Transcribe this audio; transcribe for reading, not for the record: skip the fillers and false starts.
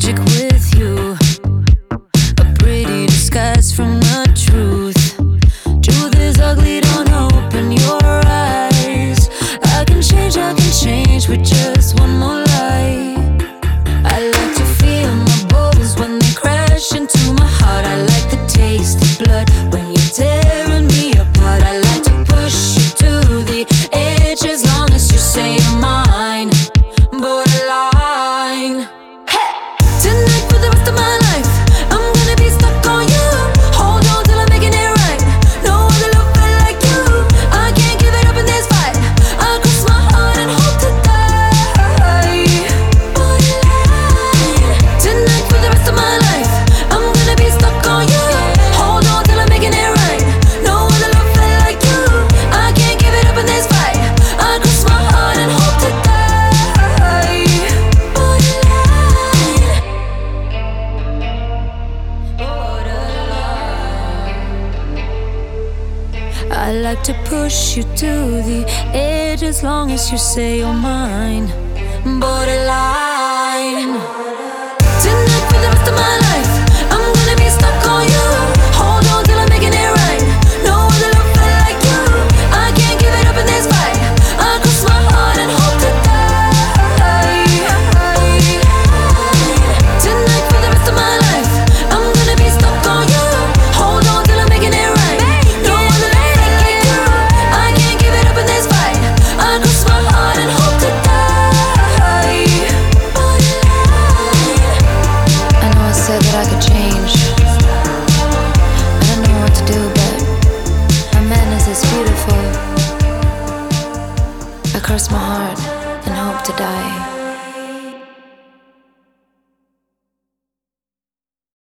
magic with you. A pretty disguise from the truth. Truth is ugly, don't open your eyes. I can change with just one more lie. I like to feel my bones when they crash into my heart. I like the taste of blood when you're tearing me apart. I like to push you to the edge as long as you say you're mine. Borderline. Hey! Tonight for the rest of my life, I'm gonna be stuck on you. Hold on till I'm making it right. No other love felt like you. I can't give it up in this fight. I'll cross my heart and hope to die. Borderline. Tonight for the rest of my life, I'm gonna be stuck on you. Hold on till I'm making it right. No other love felt like you. I can't give it up in this fight. I'll cross my heart and hope to die. I like to push you to the edge as long as you say you're mine. Borderline. Tonight for the rest of my life, I'm gonna be stuck on you. Hold on till I'm making it right. No other love felt like you. I can't give it up in this fight. I'll cross my heart and hope to die. Tonight for the rest of my life, I'm gonna be stuck on you. Hold on till I'm making it right. No other love felt like you. I can't give it up in this fight. I'll cross my heart and hope to die. I know I said that I could change. I don't know what to do, but my madness is beautiful. I cross my heart and hope to die.